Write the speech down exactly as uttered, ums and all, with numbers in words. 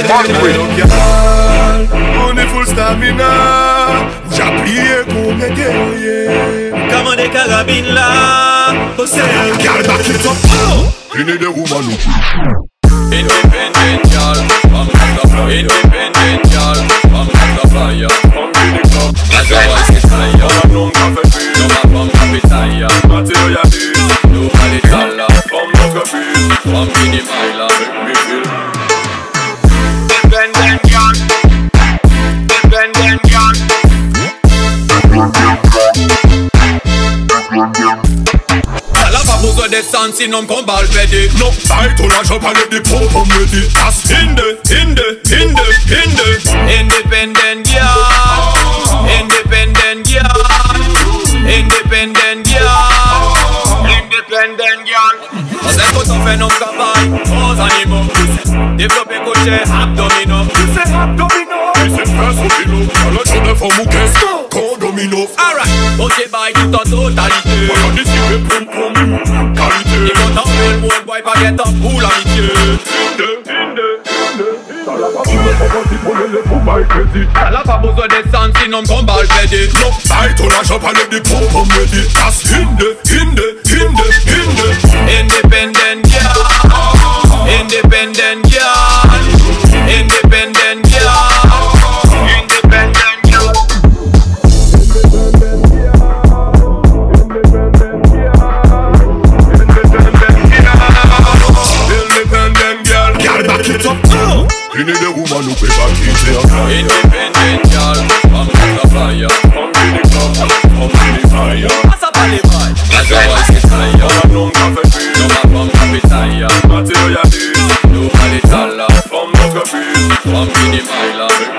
On est full stamina. J'applique qu'on est guerrier. Comment des carabines là? Garde back it up. You need a woman who Independent girl, I'm not a fire. Independent girl, I'm not a fire. Come to the club, as I was a fire. I'm no cafe free, no my bum cafe tire. Material is, nobody talla. Come look a free, come in the mile, make me feel. Independent girl, independent girl. Besoin d'essence sinon combat le pédé. No fight on l'argent par les dépôts pour me dire. That's hinde, hinde, hinde, hinde. Independent girl, independent girl, independent girl, independent girl. Parce que quand on fait nos travail, aux animaux, développer côté abdominaux. Tu sais abdominaux, tu sais faire son kilo. Alors tu ne fais mon qu'est-ce condomino. Alright, ok bye tout en totalité. On a décidé poum poum. Il faut t'enlever le monde, boy, pas get up pour l'amitié. T'as là pas besoin d'essence, sinon combat le pédé. No fight on l'argent par les dépôts pour me dire. That's hinde, hinde, hinde, hinde. Independent girl, independent girl, independent girl, independent girl. You need a woman who pay back it up. Independent girl, I'm not a fire. Come to the club, come to the fire. What's up, Ali boy? As I was a fire. I'm no cafe free, no my bum cafe tire. Material is, nobody talla. Come look a free, come in the mile.